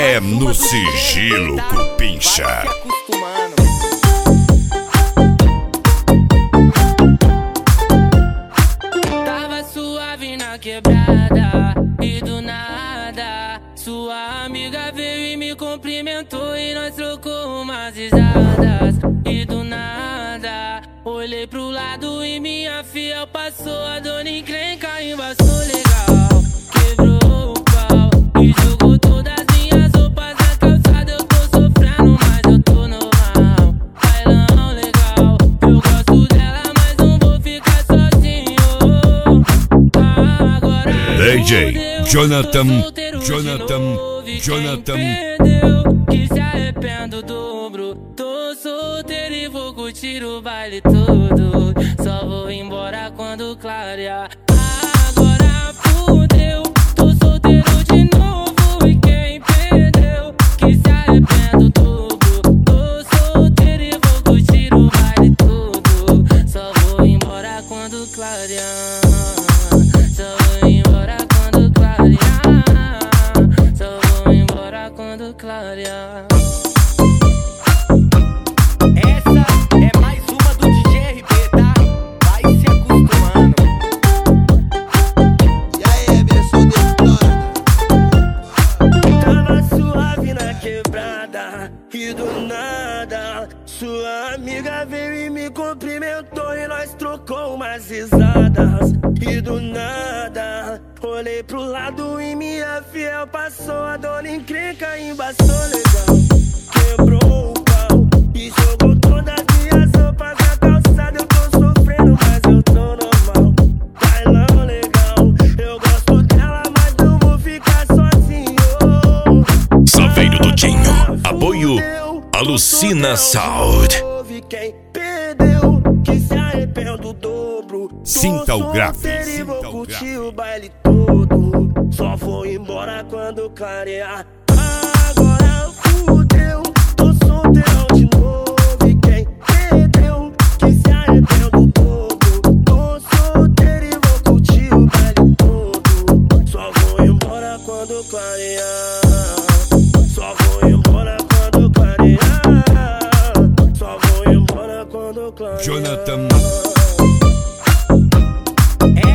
É no sigilo, Cupincha. Tava suave na quebrada e do nada sua amiga veio e me cumprimentou e nós trocou umas risadas. E do nada olhei pro lado e minha fiel passou. A dona encrenca embaçou legal, quebrou o pau e jogou todas as minhas roupas na calçada. Eu tô sofrendo, mas eu tô normal. Bailão legal, eu gosto dela, mas não vou ficar sozinho. Agora DJ Jonathan. Perdeu, que se arrependo o dobro. Tô solteiro e vou curtir o baile todo. Só vou embora quando clarear. Agora fudeu, tô solteiro de novo. E quem perdeu, que se arrependo o dobro. Tô solteiro e vou curtir o baile todo. Só vou embora quando clarear. Só vou embora quando clarear. Só vou embora quando clarear. Essa é mais uma do DJ RB, tá? Vai se acostumando. E aí, versão detonada. Tava suave na quebrada e do nada sua amiga veio e me cumprimentou e nós trocou umas risadas. E do nada olhei pro lado e minha fiel passou. A dona encrenca embaçou legal, quebrou o pau e jogou todas as minhas roupas na calçada. Eu tô sofrendo, mas eu tô normal. Bailão legal, eu gosto dela, mas não vou ficar sozinho. Saveiro do Dinho. Apoio Alucina Sound. Quem perdeu, que se arrepende o dobro. Sinta o grave. E vou curtir o baile todo. Só vou embora quando clarear. Agora fudeu, tô solteirão de novo. E quem perdeu, que se arrepende o dobro. Tô solteiro e vou curtir o baile todo. Só vou embora quando clarear. Só vou embora quando clarear. Só vou embora quando clarear. Jonathan.